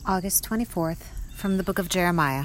August 24th, from the book of Jeremiah.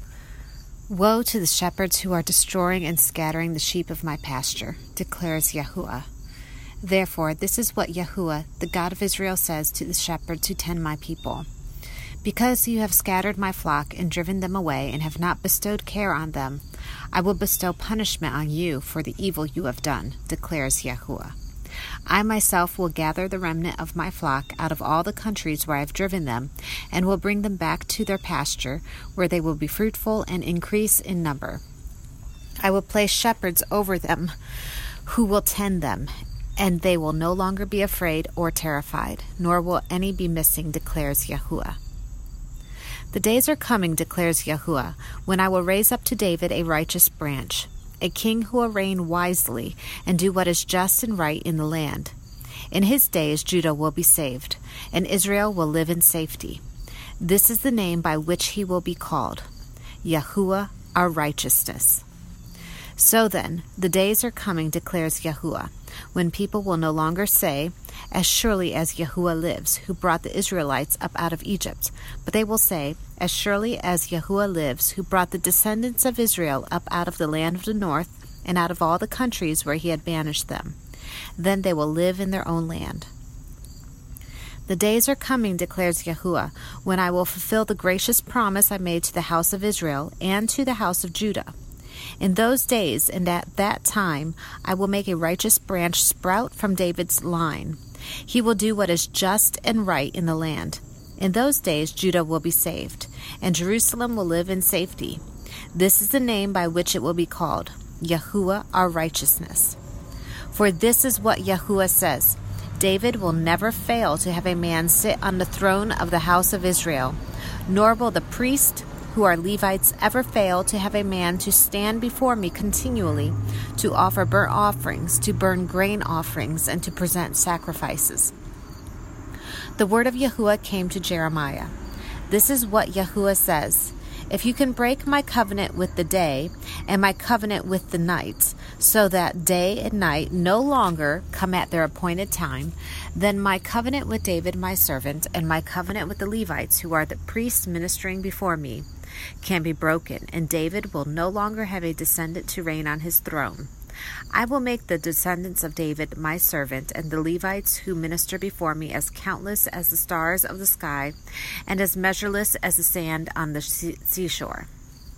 Woe to the shepherds who are destroying and scattering the sheep of my pasture, declares Yahuwah. Therefore, this is what Yahuwah, the God of Israel, says to the shepherds who tend my people. Because you have scattered my flock and driven them away and have not bestowed care on them, I will bestow punishment on you for the evil you have done, declares Yahuwah. I myself will gather the remnant of my flock out of all the countries where I have driven them, and will bring them back to their pasture, where they will be fruitful and increase in number. I will place shepherds over them who will tend them, and they will no longer be afraid or terrified, nor will any be missing, declares Yahuwah. The days are coming, declares Yahuwah, when I will raise up to David a righteous branch, a king who will reign wisely and do what is just and right in the land. In his days Judah will be saved, and Israel will live in safety. This is the name by which he will be called, Yahuwah our righteousness. So then, the days are coming, declares Yahuwah, when people will no longer say, as surely as Yahuwah lives, who brought the Israelites up out of Egypt, but they will say, as surely as Yahuwah lives, who brought the descendants of Israel up out of the land of the north, and out of all the countries where he had banished them. Then they will live in their own land. The days are coming, declares Yahuwah, when I will fulfill the gracious promise I made to the house of Israel and to the house of Judah. In those days and at that time, I will make a righteous branch sprout from David's line. He will do what is just and right in the land. In those days, Judah will be saved, and Jerusalem will live in safety. This is the name by which it will be called, Yahuwah our righteousness. For this is what Yahuwah says, David will never fail to have a man sit on the throne of the house of Israel, nor will the priest who are Levites ever fail to have a man to stand before me continually, to offer burnt offerings, to burn grain offerings, and to present sacrifices. The word of Yahuwah came to Jeremiah. This is what Yahuwah says, if you can break my covenant with the day and my covenant with the night, so that day and night no longer come at their appointed time, then my covenant with David my servant and my covenant with the Levites, who are the priests ministering before me, can be broken, and David will no longer have a descendant to reign on his throne. I will make the descendants of David my servant and the Levites who minister before me as countless as the stars of the sky and as measureless as the sand on the seashore.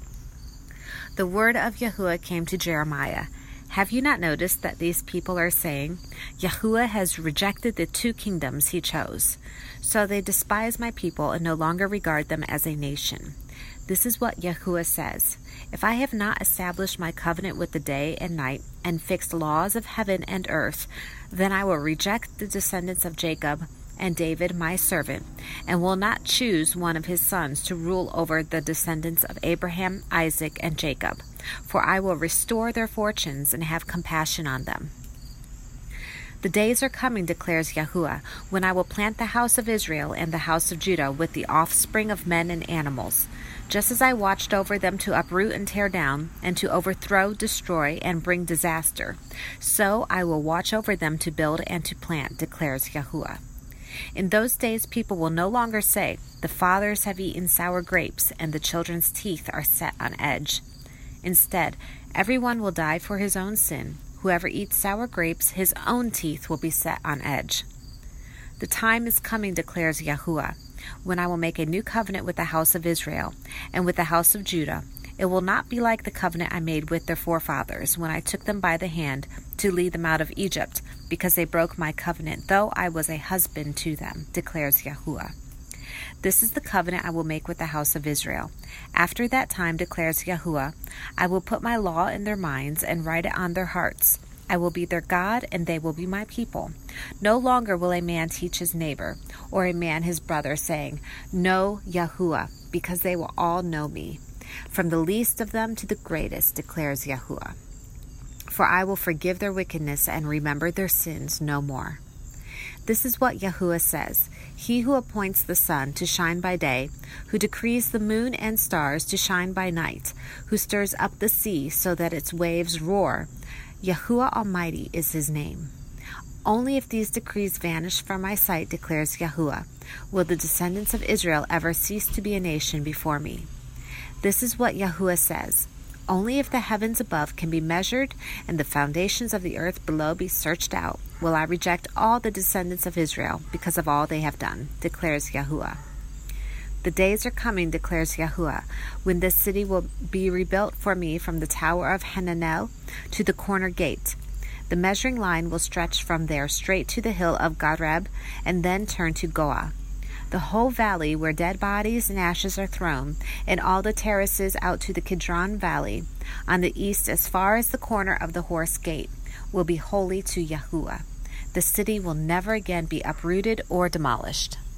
The word of Yahuwah came to Jeremiah. Have you not noticed that these people are saying, Yahuwah has rejected the two kingdoms he chose, so they despise my people and no longer regard them as a nation? This is what Yahuwah says. If I have not established my covenant with the day and night and fixed laws of heaven and earth, then I will reject the descendants of Jacob and David my servant, and will not choose one of his sons to rule over the descendants of Abraham, Isaac, and Jacob, for I will restore their fortunes and have compassion on them. The days are coming, declares Yahuwah, when I will plant the house of Israel and the house of Judah with the offspring of men and animals. Just as I watched over them to uproot and tear down, and to overthrow, destroy, and bring disaster, so I will watch over them to build and to plant, declares Yahuwah. In those days people will no longer say, the fathers have eaten sour grapes, and the children's teeth are set on edge. Instead, everyone will die for his own sin. Whoever eats sour grapes, his own teeth will be set on edge. The time is coming, declares Yahuwah, when I will make a new covenant with the house of Israel and with the house of Judah. It will not be like the covenant I made with their forefathers when I took them by the hand to lead them out of Egypt, because they broke my covenant, though I was a husband to them, declares Yahuwah. This is the covenant I will make with the house of Israel. After that time, declares Yahuwah, I will put my law in their minds and write it on their hearts. I will be their God, and they will be my people. No longer will a man teach his neighbor, or a man his brother, saying, Know Yahuwah, because they will all know me, from the least of them to the greatest, declares Yahuwah. For I will forgive their wickedness and remember their sins no more. This is what Yahuwah says, He who appoints the sun to shine by day, who decrees the moon and stars to shine by night, who stirs up the sea so that its waves roar. Yahuwah Almighty is his name. Only if these decrees vanish from my sight, declares Yahuwah, will the descendants of Israel ever cease to be a nation before me. This is what Yahuwah says. Only if the heavens above can be measured and the foundations of the earth below be searched out, will I reject all the descendants of Israel because of all they have done, declares Yahuwah. The days are coming, declares Yahuwah, when this city will be rebuilt for me from the tower of Hananel to the corner gate. The measuring line will stretch from there straight to the hill of Gareb and then turn to Goah. The whole valley where dead bodies and ashes are thrown, and all the terraces out to the Kidron Valley, on the east as far as the corner of the Horse Gate, will be holy to Yahuwah. The city will never again be uprooted or demolished.